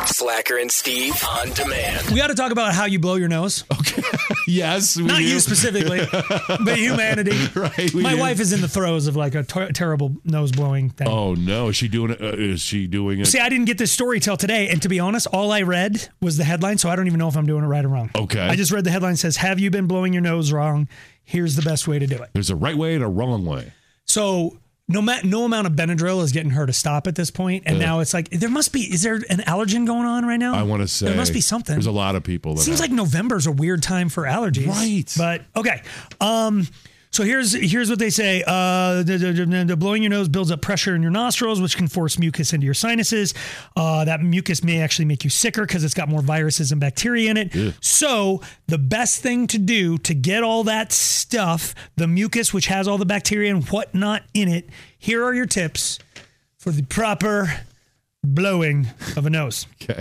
Slacker and Steve on demand. We got to talk about how you blow your nose. Okay. Yes. Not you specifically, but humanity. Right. My wife is in the throes of like a terrible nose blowing thing. Oh, no. Is she doing it? See, I didn't get this story till today. And to be honest, all I read was the headline. So I don't even know if I'm doing it right or wrong. Okay. I just read the headline says, have you been blowing your nose wrong? Here's the best way to do it. There's a right way and a wrong way. So no amount of Benadryl is getting her to stop at this point. And now it's like, is there an allergen going on right now? I want to say. There must be something. There's a lot of people. That Seems like November's a weird time for allergies. Right. But, okay. So here's what they say. The blowing your nose builds up pressure in your nostrils, which can force mucus into your sinuses. That mucus may actually make you sicker because it's got more viruses and bacteria in it. Yeah. So the best thing to do to get all that stuff, the mucus, which has all the bacteria and whatnot in it, here are your tips for the proper blowing of a nose. Okay.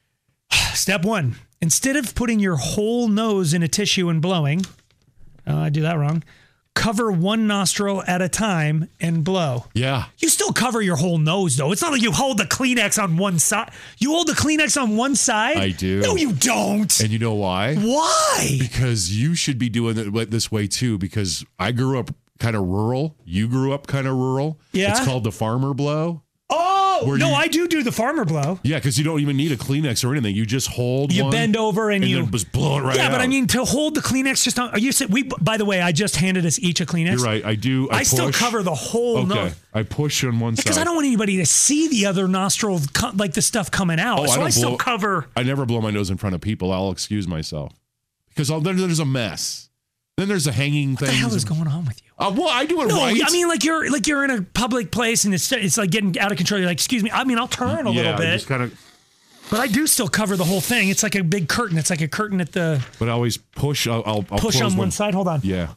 Step 1, instead of putting your whole nose in a tissue and blowing, I do that wrong. Cover one nostril at a time and blow. Yeah. You still cover your whole nose, though. It's not like you hold the Kleenex on one side. You hold the Kleenex on one side? I do. No, you don't. And you know why? Why? Because you should be doing it this way, too, because I grew up kind of rural. You grew up kind of rural. Yeah. It's called the farmer blow. Oh, no, I do the farmer blow. Yeah, because you don't even need a Kleenex or anything. You just hold You one. bend over and you then just blow it right out. Yeah, but I mean, to hold the Kleenex just on. By the way, I just handed us each a Kleenex. You're right. I do. I still cover the whole nose. I push on one side. Because I don't want anybody to see the other nostril, like the stuff coming out. So I still cover. I never blow my nose in front of people. I'll excuse myself. Because then there's a mess. Then there's a hanging thing. What the hell is going on with you? Well, I do it right. I mean, like you're in a public place and it's like getting out of control. You're like, excuse me. I mean, I'll turn a little bit. Just kind of. But I do still cover the whole thing. It's like a big curtain. It's like a curtain at the. But I always push. I'll push on one side. Hold on. Yeah.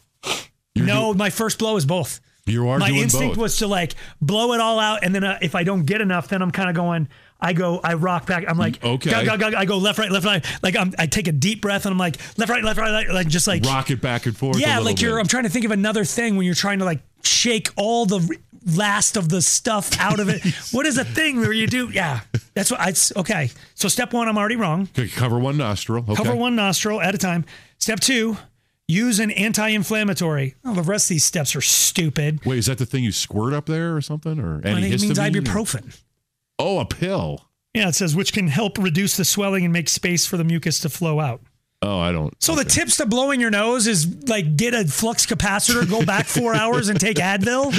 My first blow is both. You are My doing instinct both. was to like blow it all out, and then if I don't get enough, then I'm kind of going. I rock back. I'm like, okay. I go left, right. Like I take a deep breath, and I'm like left, right, like just like rock it back and forth. Yeah, a like bit. I'm trying to think of another thing when you're trying to like shake all the last of the stuff out of it. What is a thing where you do? Yeah, that's what. Okay. So step 1, I'm already wrong. Okay, cover one nostril. Okay. Cover one nostril at a time. Step 2. Use an anti-inflammatory. Oh, the rest of these steps are stupid. Wait, is that the thing you squirt up there or something? Or I think it means antihistamine? ibuprofen. Oh, a pill. Yeah, it says which can help reduce the swelling and make space for the mucus to flow out. Oh, I don't. So the tips to blowing your nose is like get a flux capacitor, go back 4 hours and take Advil.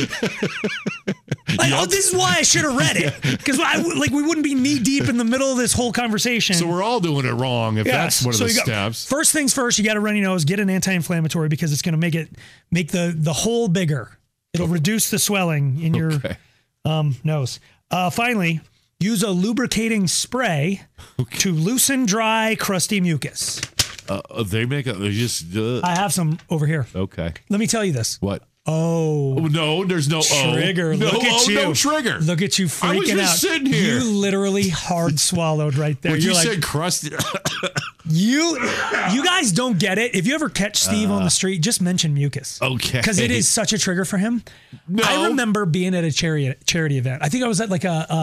This is why I should have read it, because we wouldn't be knee deep in the middle of this whole conversation. So we're all doing it wrong if that's one of the steps. First things first, you got to run your nose, get an anti-inflammatory because it's going to make the hole bigger. It'll reduce the swelling in your nose. Finally, use a lubricating spray to loosen dry, crusty mucus. They just. I have some over here. Okay. Let me tell you this. What? Oh no! There's no trigger. No, look at you. No trigger. Look at you freaking out. I was just sitting here. You literally hard swallowed right there. When you like, said crusty. You guys don't get it. If you ever catch Steve on the street, just mention mucus. Okay. Because it is such a trigger for him. No. I remember being at a charity event. I think I was at like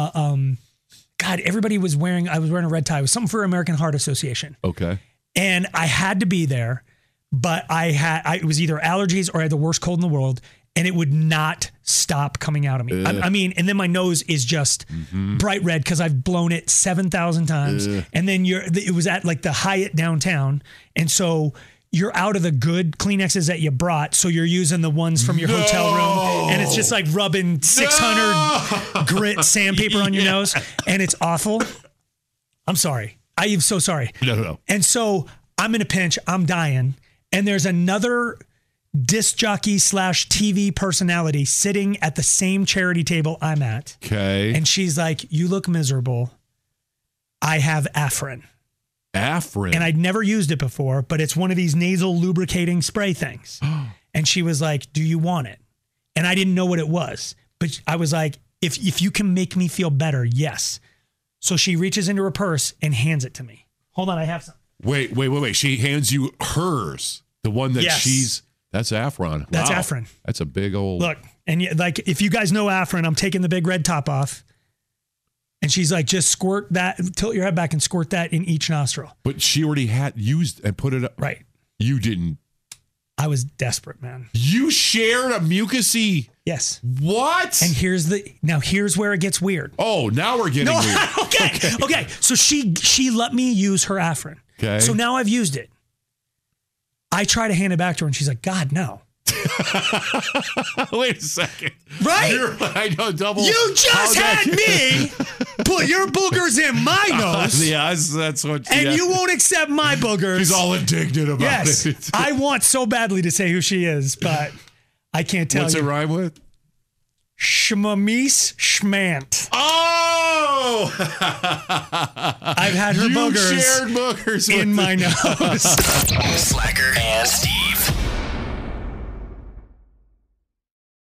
everybody was wearing. I was wearing a red tie. It was something for American Heart Association. Okay. And I had to be there. But it was either allergies or I had the worst cold in the world, and it would not stop coming out of me. I mean, and then my nose is just bright red because I've blown it 7,000 times. And then it was at like the Hyatt downtown, and so you're out of the good Kleenexes that you brought, so you're using the ones from your hotel room, and it's just like rubbing 600 grit sandpaper on your nose, and it's awful. I'm sorry. I am so sorry. No. And so I'm in a pinch. I'm dying. And there's another disc jockey / TV personality sitting at the same charity table I'm at. Okay. And she's like, you look miserable. I have Afrin. Afrin? And I'd never used it before, but it's one of these nasal lubricating spray things. And she was like, do you want it? And I didn't know what it was. But I was like, if you can make me feel better, yes. So she reaches into her purse and hands it to me. Hold on, I have some. Wait. She hands you hers. The one that that's Afrin. Wow. That's Afrin. That's a big old. Look, and like if you guys know Afrin, I'm taking the big red top off. And she's like, just squirt that, tilt your head back and squirt that in each nostril. But she already had used and put it up. Right. You didn't. I was desperate, man. You shared a mucusy. Yes. What? And here's where it gets weird. Oh, now we're getting weird. Okay. So she let me use her Afrin. Okay. So now I've used it. I try to hand it back to her and she's like, God, no. Wait a second. Right? I know, double. You just had me put your boogers in my nose. Yeah, that's what. And you won't accept my boogers. She's all indignant about it. I want so badly to say who she is, but I can't tell What's you. it rhyme with? Shmamise Schmant. Oh! I've had her you boogers shared boogers in my nose. Slacker and Steve.